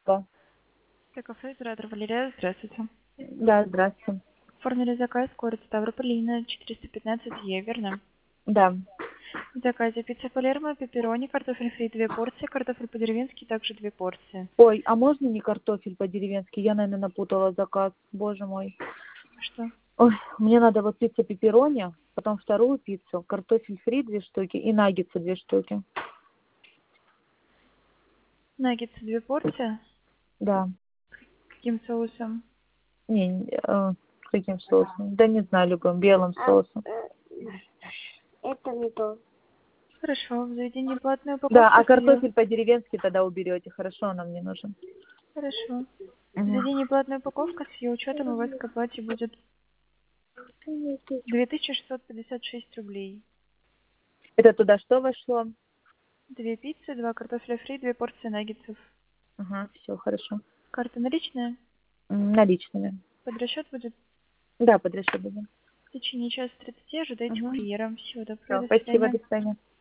Да, Это кафе «Оператор Валерия». Здравствуйте. да, здравствуйте. Оформили заказ, город Ставрополь, Лина, 415Е, верно? Да. В заказе пицца Палермо, пепперони, картофель фри 2 порции, картофель по-деревенски также 2 порции. Ой, а можно не картофель по-деревенски? Я, наверное, напутала заказ. Боже мой. Что? Ой, мне надо вот пицца пепперони, потом вторую пиццу, картофель фри 2 штуки и наггетсы 2 штуки. Наггетсы 2 порции. Да. Каким соусом? Каким соусом? Да не знаю, любым белым соусом. Это не то. Хорошо, в заведении платная Да, упаковка а с ее... картофель по-деревенски тогда уберете. Хорошо, он нам не нужен. Хорошо. В Мгм. заведении платная упаковка с ее учетом у вас к оплате будет 2656 рублей. Это туда что вошло? 2 пиццы, 2 картофеля фри, 2 порции наггетсов. Ага, все, хорошо. Карта наличная? Наличными. Под расчет будет Да, под расчет будем. в течение часа 30. Ожидайте Угу. курьера. Всего доброго, Все, до спасибо, свидания. до свидания.